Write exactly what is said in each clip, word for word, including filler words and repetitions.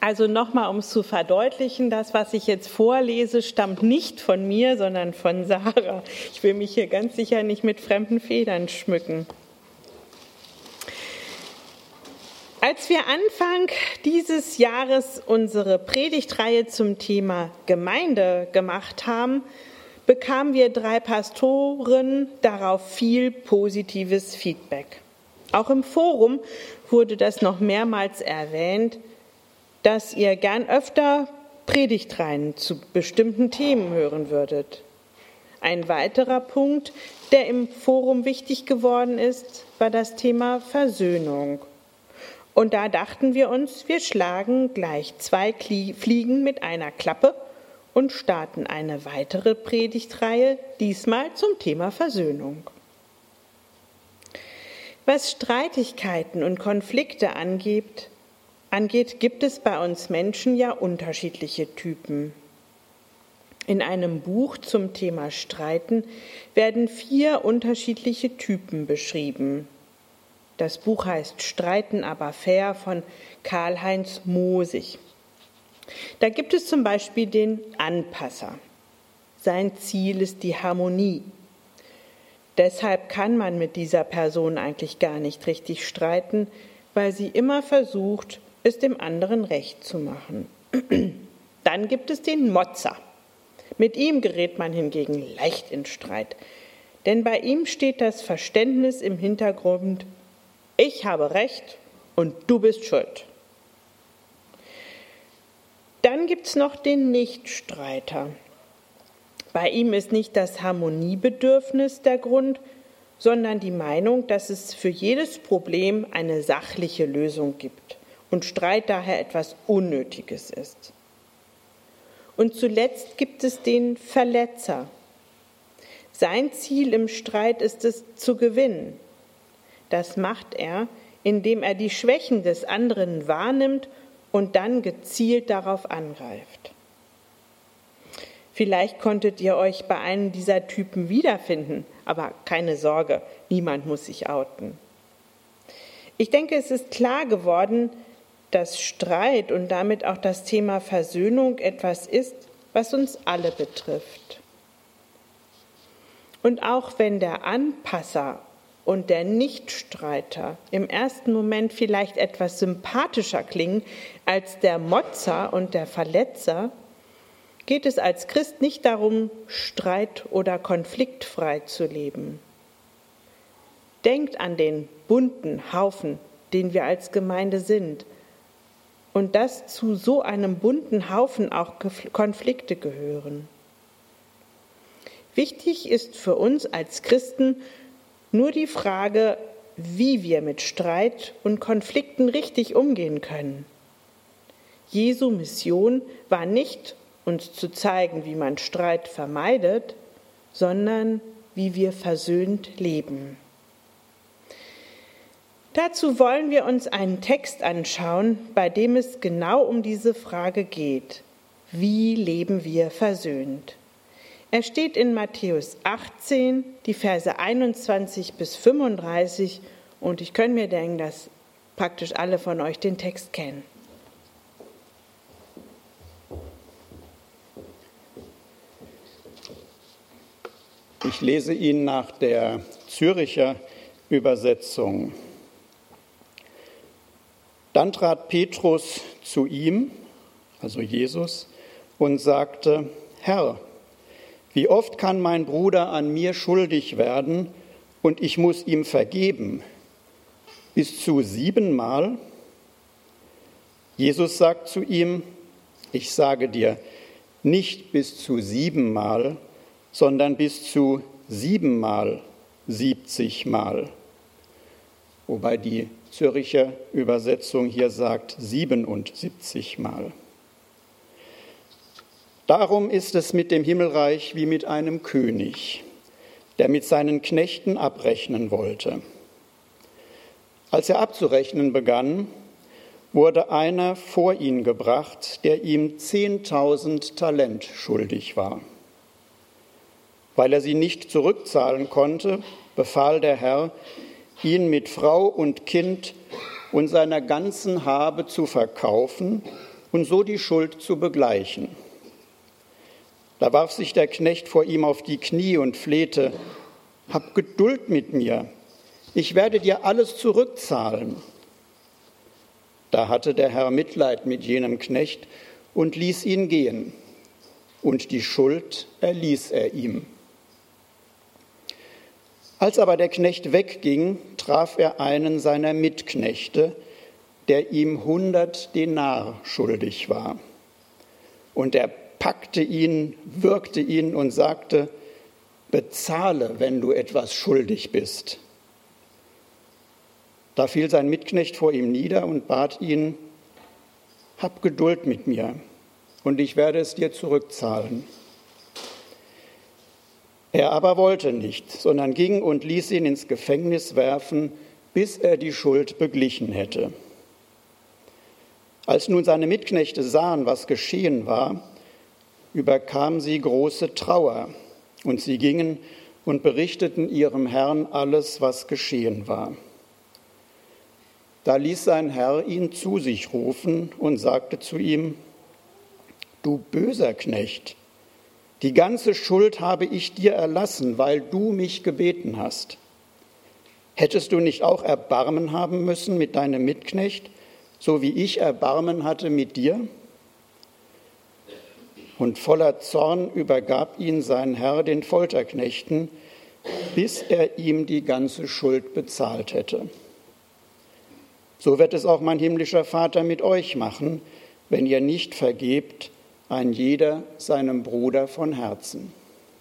Also nochmal, um es zu verdeutlichen, das, was ich jetzt vorlese, stammt nicht von mir, sondern von Sarah. Ich will mich hier ganz sicher nicht mit fremden Federn schmücken. Als wir Anfang dieses Jahres unsere Predigtreihe zum Thema Gemeinde gemacht haben, bekamen wir drei Pastoren darauf viel positives Feedback. Auch im Forum wurde das noch mehrmals erwähnt, dass ihr gern öfter Predigtreihen zu bestimmten Themen hören würdet. Ein weiterer Punkt, der im Forum wichtig geworden ist, war das Thema Versöhnung. Und da dachten wir uns, wir schlagen gleich zwei Fliegen mit einer Klappe und starten eine weitere Predigtreihe, diesmal zum Thema Versöhnung. Was Streitigkeiten und Konflikte angeht, angeht, gibt es bei uns Menschen ja unterschiedliche Typen. In einem Buch zum Thema Streiten werden vier unterschiedliche Typen beschrieben. Das Buch heißt Streiten aber fair von Karl-Heinz Mosig. Da gibt es zum Beispiel den Anpasser. Sein Ziel ist die Harmonie. Deshalb kann man mit dieser Person eigentlich gar nicht richtig streiten, weil sie immer versucht, es dem anderen recht zu machen. Dann gibt es den Motzer. Mit ihm gerät man hingegen leicht in Streit. Denn bei ihm steht das Verständnis im Hintergrund: Ich habe Recht und du bist schuld. Dann gibt es noch den Nichtstreiter. Bei ihm ist nicht das Harmoniebedürfnis der Grund, sondern die Meinung, dass es für jedes Problem eine sachliche Lösung gibt und Streit daher etwas Unnötiges ist. Und zuletzt gibt es den Verletzer. Sein Ziel im Streit ist es, zu gewinnen. Das macht er, indem er die Schwächen des anderen wahrnimmt und dann gezielt darauf angreift. Vielleicht konntet ihr euch bei einem dieser Typen wiederfinden, aber keine Sorge, niemand muss sich outen. Ich denke, es ist klar geworden, dass Streit und damit auch das Thema Versöhnung etwas ist, was uns alle betrifft. Und auch wenn der Anpasser und der Nichtstreiter im ersten Moment vielleicht etwas sympathischer klingen als der Motzer und der Verletzer, geht es als Christ nicht darum, streit- oder konfliktfrei zu leben. Denkt an den bunten Haufen, den wir als Gemeinde sind, und dass zu so einem bunten Haufen auch Konflikte gehören. Wichtig ist für uns als Christen nur die Frage, wie wir mit Streit und Konflikten richtig umgehen können. Jesu Mission war nicht, uns zu zeigen, wie man Streit vermeidet, sondern wie wir versöhnt leben. Dazu wollen wir uns einen Text anschauen, bei dem es genau um diese Frage geht. Wie leben wir versöhnt? Er steht in Matthäus achtzehn, die Verse einundzwanzig bis fünfunddreißig, und ich kann mir denken, dass praktisch alle von euch den Text kennen. Ich lese ihn nach der Zürcher Übersetzung. Dann trat Petrus zu ihm, also Jesus, und sagte: Herr, wie oft kann mein Bruder an mir schuldig werden und ich muss ihm vergeben? Bis zu siebenmal? Jesus sagt zu ihm: Ich sage dir, nicht bis zu siebenmal, sondern bis zu siebenmal, siebzigmal. Wobei die Zürcher Übersetzung hier sagt siebenundsiebzigmal. Darum ist es mit dem Himmelreich wie mit einem König, der mit seinen Knechten abrechnen wollte. Als er abzurechnen begann, wurde einer vor ihn gebracht, der ihm zehntausend Talent schuldig war. Weil er sie nicht zurückzahlen konnte, befahl der Herr, ihn mit Frau und Kind und seiner ganzen Habe zu verkaufen und so die Schuld zu begleichen. Da warf sich der Knecht vor ihm auf die Knie und flehte: Hab Geduld mit mir, ich werde dir alles zurückzahlen. Da hatte der Herr Mitleid mit jenem Knecht und ließ ihn gehen, und die Schuld erließ er ihm. Als aber der Knecht wegging, traf er einen seiner Mitknechte, der ihm hundert Denar schuldig war. Und er packte ihn, würgte ihn und sagte: Bezahle, wenn du etwas schuldig bist. Da fiel sein Mitknecht vor ihm nieder und bat ihn: Hab Geduld mit mir, und ich werde es dir zurückzahlen. Er aber wollte nicht, sondern ging und ließ ihn ins Gefängnis werfen, bis er die Schuld beglichen hätte. Als nun seine Mitknechte sahen, was geschehen war, überkam sie große Trauer, und sie gingen und berichteten ihrem Herrn alles, was geschehen war. Da ließ sein Herr ihn zu sich rufen und sagte zu ihm: Du böser Knecht, die ganze Schuld habe ich dir erlassen, weil du mich gebeten hast. Hättest du nicht auch Erbarmen haben müssen mit deinem Mitknecht, so wie ich Erbarmen hatte mit dir? Und voller Zorn übergab ihn sein Herr den Folterknechten, bis er ihm die ganze Schuld bezahlt hätte. So wird es auch mein himmlischer Vater mit euch machen, wenn ihr nicht vergebt, ein jeder seinem Bruder von Herzen.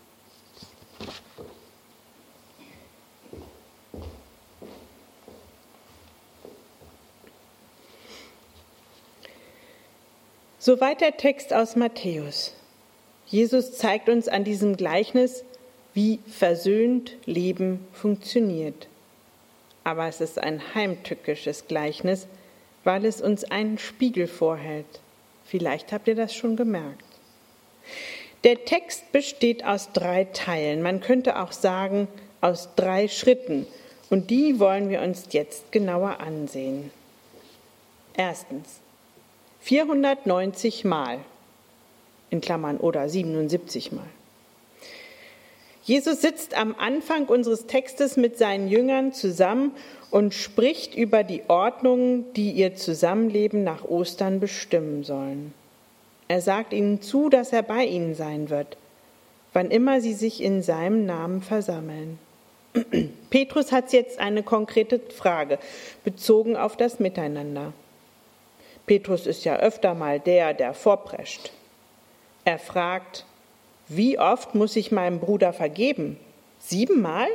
Soweit der Text aus Matthäus. Jesus zeigt uns an diesem Gleichnis, wie versöhnt Leben funktioniert. Aber es ist ein heimtückisches Gleichnis, weil es uns einen Spiegel vorhält. Vielleicht habt ihr das schon gemerkt. Der Text besteht aus drei Teilen. Man könnte auch sagen, aus drei Schritten. Und die wollen wir uns jetzt genauer ansehen. Erstens, vierhundertneunzig Mal, in Klammern oder siebenundsiebzig Mal. Jesus sitzt am Anfang unseres Textes mit seinen Jüngern zusammen und spricht über die Ordnungen, die ihr Zusammenleben nach Ostern bestimmen sollen. Er sagt ihnen zu, dass er bei ihnen sein wird, wann immer sie sich in seinem Namen versammeln. Petrus hat jetzt eine konkrete Frage, bezogen auf das Miteinander. Petrus ist ja öfter mal der, der vorprescht. Er fragt: Wie oft muss ich meinem Bruder vergeben? Siebenmal?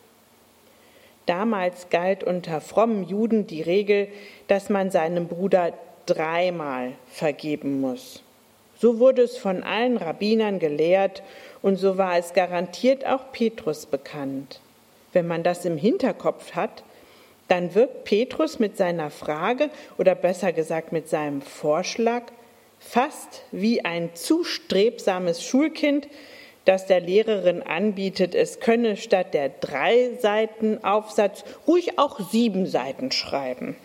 Damals galt unter frommen Juden die Regel, dass man seinem Bruder dreimal vergeben muss. So wurde es von allen Rabbinern gelehrt und so war es garantiert auch Petrus bekannt. Wenn man das im Hinterkopf hat, dann wirkt Petrus mit seiner Frage oder besser gesagt mit seinem Vorschlag fast wie ein zu strebsames Schulkind, das der Lehrerin anbietet, es könne statt der drei Seiten Aufsatz ruhig auch sieben Seiten schreiben.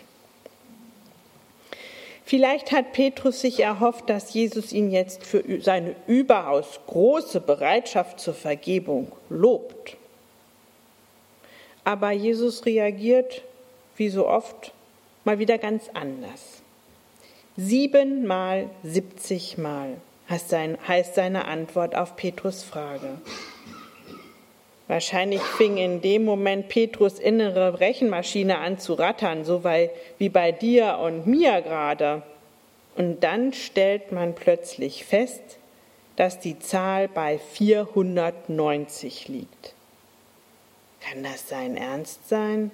Vielleicht hat Petrus sich erhofft, dass Jesus ihn jetzt für seine überaus große Bereitschaft zur Vergebung lobt. Aber Jesus reagiert, wie so oft, mal wieder ganz anders. Siebenmal, siebzigmal heißt seine Antwort auf Petrus' Frage. Wahrscheinlich fing in dem Moment Petrus' innere Rechenmaschine an zu rattern, so wie bei dir und mir gerade. Und dann stellt man plötzlich fest, dass die Zahl bei vierhundertneunzig liegt. Kann das sein Ernst sein?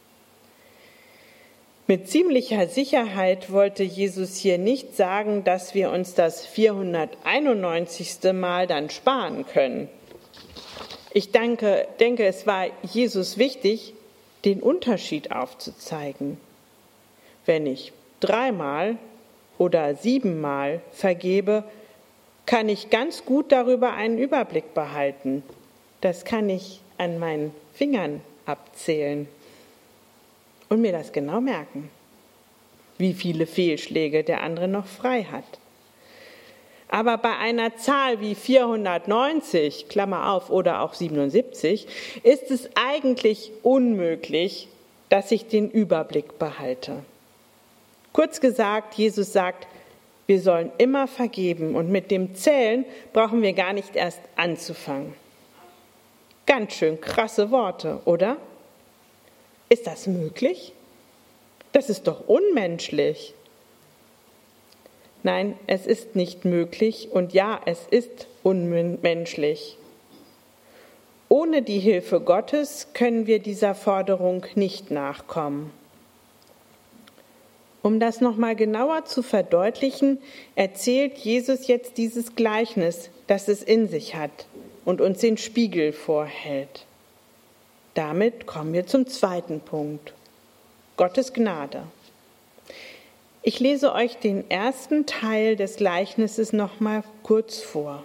Mit ziemlicher Sicherheit wollte Jesus hier nicht sagen, dass wir uns das vierhunderteinundneunzigste Mal dann sparen können. Ich denke, denke, es war Jesus wichtig, den Unterschied aufzuzeigen. Wenn ich dreimal oder siebenmal vergebe, kann ich ganz gut darüber einen Überblick behalten. Das kann ich an meinen Fingern abzählen und mir das genau merken. wie viele Fehlschläge der andere noch frei hat. Aber bei einer Zahl wie vierhundertneunzig, Klammer auf, oder auch siebenundsiebzig, ist es eigentlich unmöglich, dass ich den Überblick behalte. Kurz gesagt, Jesus sagt, wir sollen immer vergeben und mit dem Zählen brauchen wir gar nicht erst anzufangen. Ganz schön krasse Worte, oder? Ist das möglich? Das ist doch unmenschlich. Nein, es ist nicht möglich und ja, es ist unmenschlich. Ohne die Hilfe Gottes können wir dieser Forderung nicht nachkommen. Um das nochmal genauer zu verdeutlichen, erzählt Jesus jetzt dieses Gleichnis, das es in sich hat und uns den Spiegel vorhält. Damit kommen wir zum zweiten Punkt: Gottes Gnade. Ich lese euch den ersten Teil des Gleichnisses noch mal kurz vor.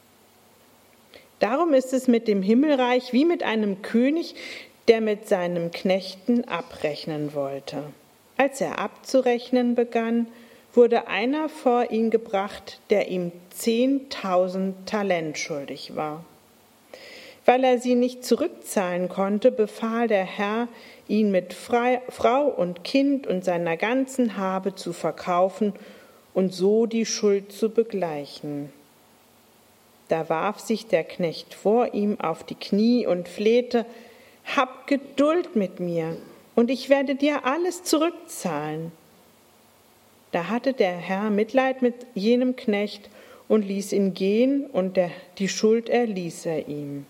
Darum ist es mit dem Himmelreich wie mit einem König, der mit seinen Knechten abrechnen wollte. Als er abzurechnen begann, wurde einer vor ihn gebracht, der ihm zehntausend Talent schuldig war. Weil er sie nicht zurückzahlen konnte, befahl der Herr, ihn mit Frau und Kind und seiner ganzen Habe zu verkaufen und so die Schuld zu begleichen. Da warf sich der Knecht vor ihm auf die Knie und flehte: Hab Geduld mit mir, und ich werde dir alles zurückzahlen. Da hatte der Herr Mitleid mit jenem Knecht und ließ ihn gehen, und der, die Schuld erließ er ihm.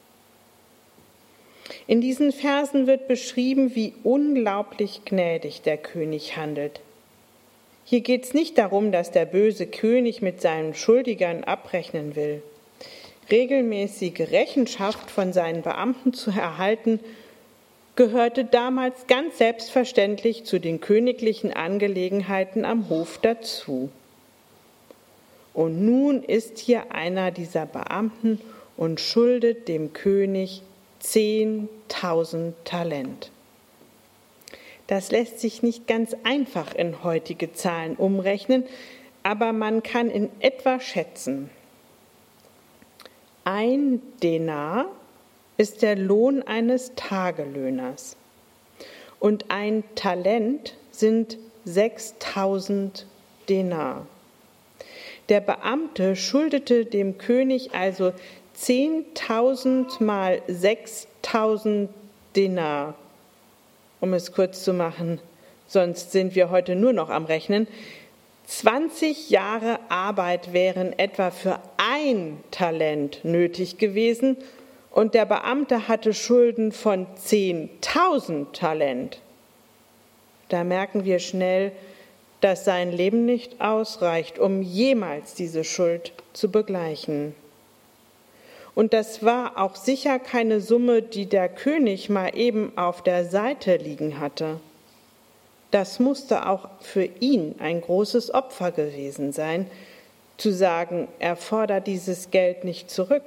In diesen Versen wird beschrieben, wie unglaublich gnädig der König handelt. Hier geht es nicht darum, dass der böse König mit seinen Schuldigern abrechnen will. Regelmäßige Rechenschaft von seinen Beamten zu erhalten, gehörte damals ganz selbstverständlich zu den königlichen Angelegenheiten am Hof dazu. Und nun ist hier einer dieser Beamten und schuldet dem König zehntausend Talent. Das lässt sich nicht ganz einfach in heutige Zahlen umrechnen, aber man kann in etwa schätzen. Ein Denar ist der Lohn eines Tagelöhners und ein Talent sind sechstausend Denar. Der Beamte schuldete dem König also zehntausend mal sechstausend Denar. Um es kurz zu machen, sonst sind wir heute nur noch am Rechnen. zwanzig Jahre Arbeit wären etwa für ein Talent nötig gewesen und der Beamte hatte Schulden von zehntausend Talent. Da merken wir schnell, dass sein Leben nicht ausreicht, um jemals diese Schuld zu begleichen. Und das war auch sicher keine Summe, die der König mal eben auf der Seite liegen hatte. Das musste auch für ihn ein großes Opfer gewesen sein, zu sagen, er fordert dieses Geld nicht zurück.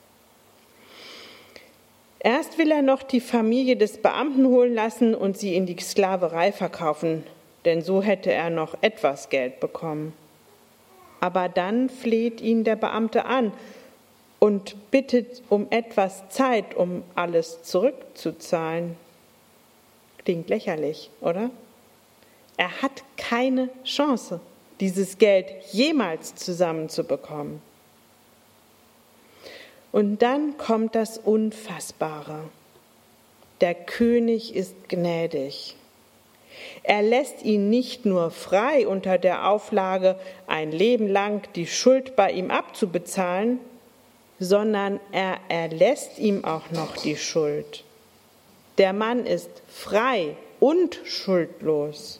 Erst will er noch die Familie des Beamten holen lassen und sie in die Sklaverei verkaufen, denn so hätte er noch etwas Geld bekommen. Aber dann fleht ihn der Beamte an und bittet um etwas Zeit, um alles zurückzuzahlen. Klingt lächerlich, oder? Er hat keine Chance, dieses Geld jemals zusammenzubekommen. Und dann kommt das Unfassbare. Der König ist gnädig. Er lässt ihn nicht nur frei unter der Auflage, ein Leben lang die Schuld bei ihm abzubezahlen, sondern er erlässt ihm auch noch die Schuld. Der Mann ist frei und schuldlos.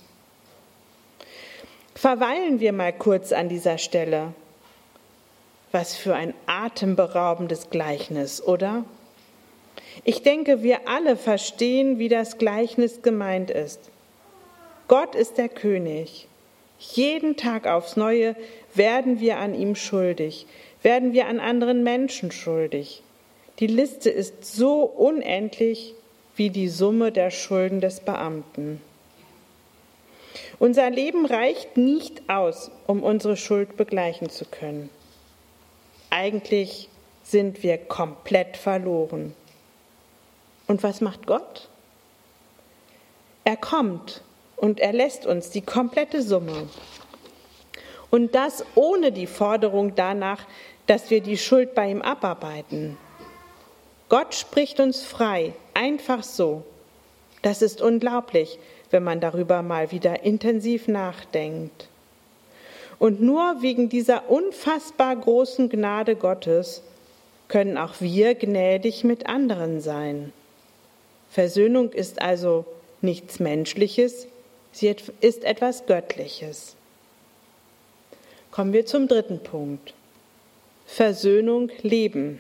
Verweilen wir mal kurz an dieser Stelle. Was für ein atemberaubendes Gleichnis, oder? Ich denke, wir alle verstehen, wie das Gleichnis gemeint ist. Gott ist der König. Jeden Tag aufs Neue werden wir an ihm schuldig, werden wir an anderen Menschen schuldig. Die Liste ist so unendlich wie die Summe der Schulden des Beamten. Unser Leben reicht nicht aus, um unsere Schuld begleichen zu können. Eigentlich sind wir komplett verloren. Und was macht Gott? Er kommt und er lässt uns die komplette Summe. Und das ohne die Forderung danach, dass wir die Schuld bei ihm abarbeiten. Gott spricht uns frei, einfach so. Das ist unglaublich, wenn man darüber mal wieder intensiv nachdenkt. Und nur wegen dieser unfassbar großen Gnade Gottes können auch wir gnädig mit anderen sein. Versöhnung ist also nichts Menschliches, sie ist etwas Göttliches. Kommen wir zum dritten Punkt. Versöhnung leben.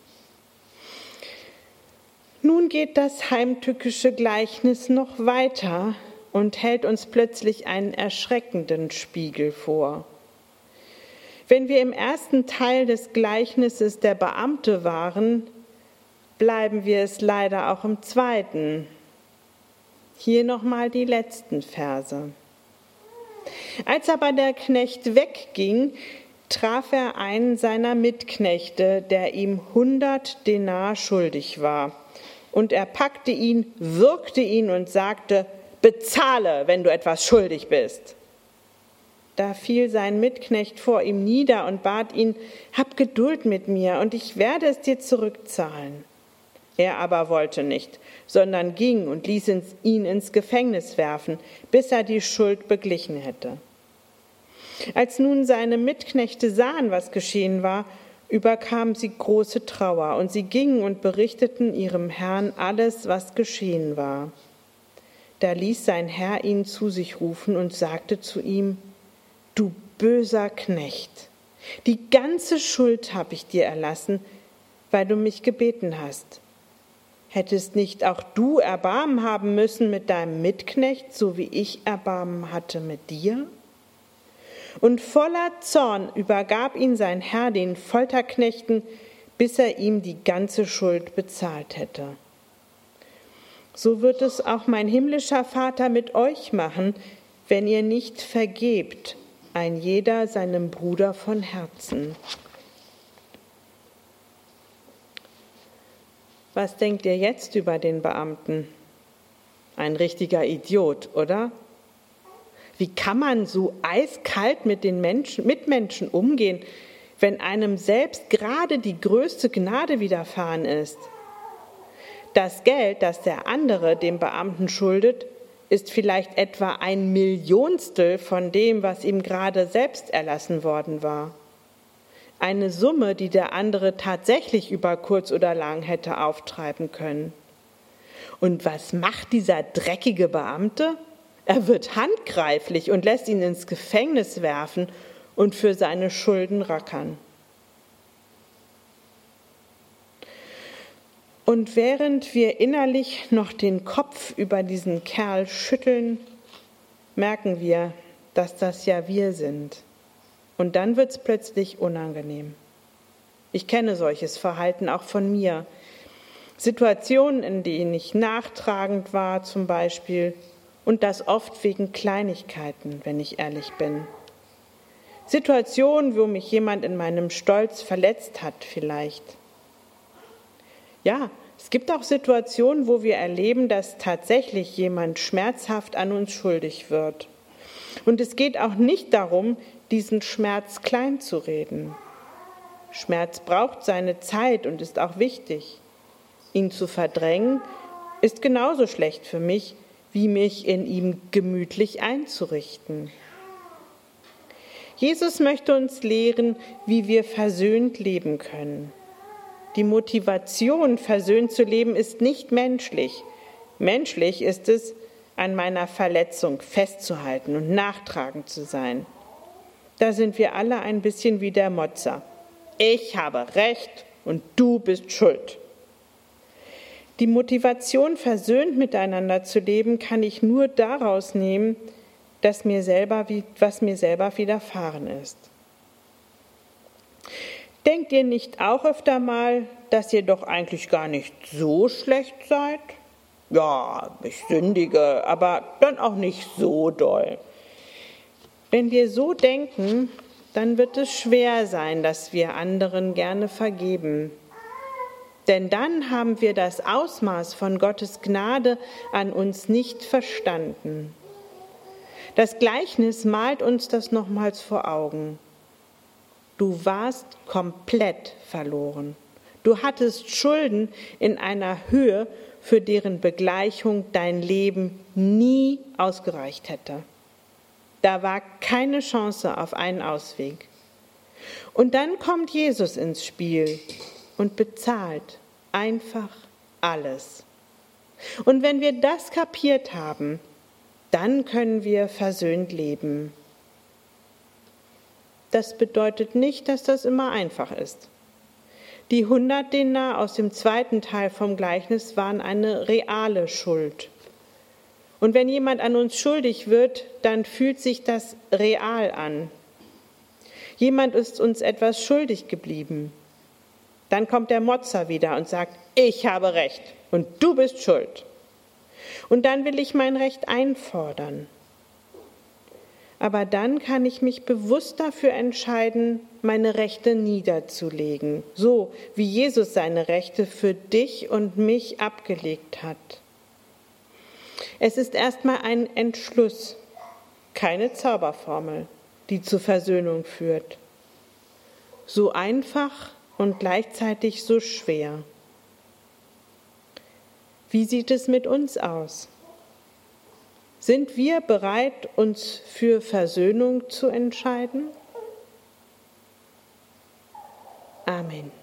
Nun geht das heimtückische Gleichnis noch weiter und hält uns plötzlich einen erschreckenden Spiegel vor. Wenn wir im ersten Teil des Gleichnisses der Beamte waren, bleiben wir es leider auch im zweiten. Hier nochmal die letzten Verse. Als aber der Knecht wegging, traf er einen seiner Mitknechte, der ihm hundert Denar schuldig war. Und er packte ihn, würgte ihn und sagte: Bezahle, wenn du etwas schuldig bist. Da fiel sein Mitknecht vor ihm nieder und bat ihn: Hab Geduld mit mir, und ich werde es dir zurückzahlen. Er aber wollte nicht, sondern ging und ließ ihn ins Gefängnis werfen, bis er die Schuld beglichen hätte. Als nun seine Mitknechte sahen, was geschehen war, überkam sie große Trauer, und sie gingen und berichteten ihrem Herrn alles, was geschehen war. Da ließ sein Herr ihn zu sich rufen und sagte zu ihm: Du böser Knecht, die ganze Schuld habe ich dir erlassen, weil du mich gebeten hast. Hättest nicht auch du Erbarmen haben müssen mit deinem Mitknecht, so wie ich Erbarmen hatte mit dir? Und voller Zorn übergab ihn sein Herr den Folterknechten, bis er ihm die ganze Schuld bezahlt hätte. So wird es auch mein himmlischer Vater mit euch machen, wenn ihr nicht vergebt, ein jeder seinem Bruder von Herzen. Was denkt ihr jetzt über den Beamten? Ein richtiger Idiot, oder? Wie kann man so eiskalt mit den Menschen, Mitmenschen umgehen, wenn einem selbst gerade die größte Gnade widerfahren ist? Das Geld, das der andere dem Beamten schuldet, ist vielleicht etwa ein Millionstel von dem, was ihm gerade selbst erlassen worden war. Eine Summe, die der andere tatsächlich über kurz oder lang hätte auftreiben können. Und was macht dieser dreckige Beamte? Er wird handgreiflich und lässt ihn ins Gefängnis werfen und für seine Schulden rackern. Und während wir innerlich noch den Kopf über diesen Kerl schütteln, merken wir, dass das ja wir sind. Und dann wird es plötzlich unangenehm. Ich kenne solches Verhalten auch von mir. Situationen, in denen ich nachtragend war zum Beispiel, und das oft wegen Kleinigkeiten, wenn ich ehrlich bin. Situationen, wo mich jemand in meinem Stolz verletzt hat vielleicht. Ja, es gibt auch Situationen, wo wir erleben, dass tatsächlich jemand schmerzhaft an uns schuldig wird. Und es geht auch nicht darum, diesen Schmerz klein zu reden. Schmerz braucht seine Zeit und ist auch wichtig. Ihn zu verdrängen ist genauso schlecht für mich, wie mich in ihm gemütlich einzurichten. Jesus möchte uns lehren, wie wir versöhnt leben können. Die Motivation, versöhnt zu leben, ist nicht menschlich. Menschlich ist es, an meiner Verletzung festzuhalten und nachtragend zu sein. Da sind wir alle ein bisschen wie der Motzer. Ich habe Recht und du bist schuld. Die Motivation, versöhnt miteinander zu leben, kann ich nur daraus nehmen, dass mir selber, was mir selber widerfahren ist. Denkt ihr nicht auch öfter mal, dass ihr doch eigentlich gar nicht so schlecht seid? Ja, ich sündige, aber dann auch nicht so doll. Wenn wir so denken, dann wird es schwer sein, dass wir anderen gerne vergeben. Denn dann haben wir das Ausmaß von Gottes Gnade an uns nicht verstanden. Das Gleichnis malt uns das nochmals vor Augen. Du warst komplett verloren. Du hattest Schulden in einer Höhe, für deren Begleichung dein Leben nie ausgereicht hätte. Da war keine Chance auf einen Ausweg. Und dann kommt Jesus ins Spiel und bezahlt einfach alles. Und wenn wir das kapiert haben, dann können wir versöhnt leben. Das bedeutet nicht, dass das immer einfach ist. Die hundert Denar aus dem zweiten Teil vom Gleichnis waren eine reale Schuld. Und wenn jemand an uns schuldig wird, dann fühlt sich das real an. Jemand ist uns etwas schuldig geblieben. Dann kommt der Motzer wieder und sagt, ich habe Recht und du bist schuld. Und dann will ich mein Recht einfordern. Aber dann kann ich mich bewusst dafür entscheiden, meine Rechte niederzulegen, so wie Jesus seine Rechte für dich und mich abgelegt hat. Es ist erstmal ein Entschluss, keine Zauberformel, die zur Versöhnung führt. So einfach und gleichzeitig so schwer. Wie sieht es mit uns aus? Sind wir bereit, uns für Versöhnung zu entscheiden? Amen.